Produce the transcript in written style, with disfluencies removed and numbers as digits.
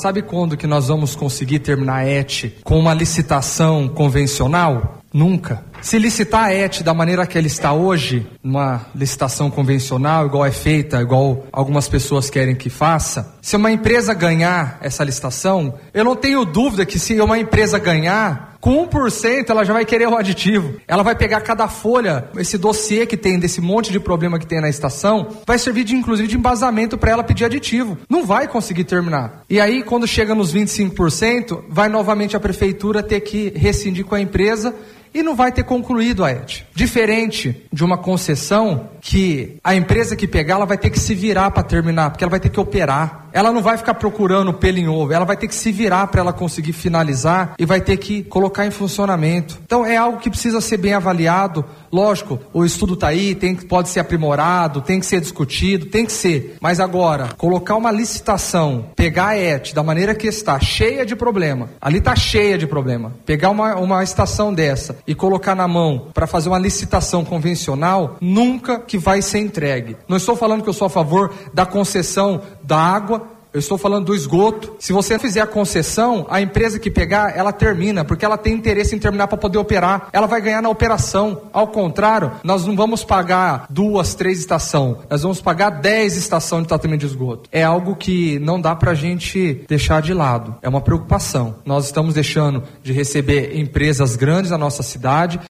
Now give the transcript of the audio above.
Sabe quando que nós vamos conseguir terminar a ET com uma licitação convencional? Nunca. Se licitar a ET da maneira que ela está hoje, numa licitação convencional, igual é feita, igual algumas pessoas querem que faça, se uma empresa ganhar essa licitação, eu não tenho dúvida que se uma empresa ganhar, com 1% ela já vai querer o aditivo. Ela vai pegar cada folha, esse dossiê que tem, desse monte de problema que tem na estação, vai servir inclusive de embasamento para ela pedir aditivo. Não vai conseguir terminar. E aí, quando chega nos 25%, vai novamente a prefeitura ter que rescindir com a empresa e não vai ter concluído a ET. Diferente de uma concessão que a empresa que pegar, ela vai ter que se virar para terminar, porque ela vai ter que operar. Ela não vai ficar procurando pelo em ovo, ela vai ter que se virar para ela conseguir finalizar e vai ter que colocar em funcionamento. Então é algo que precisa ser bem avaliado. Lógico, o estudo está aí, pode ser aprimorado, tem que ser discutido, tem que ser. Mas agora, colocar uma licitação, pegar a ET da maneira que está, cheia de problema, ali está cheia de problema, pegar uma estação dessa e colocar na mão para fazer uma licitação convencional, nunca que vai ser entregue. Não estou falando que eu sou a favor da concessão da água, eu estou falando do esgoto. Se você fizer a concessão, a empresa que pegar, ela termina, porque ela tem interesse em terminar para poder operar. Ela vai ganhar na operação. Ao contrário, nós não vamos pagar 2, 3 estações, nós vamos pagar 10 estações de tratamento de esgoto. É algo que não dá para a gente deixar de lado. É uma preocupação. Nós estamos deixando de receber empresas grandes na nossa cidade.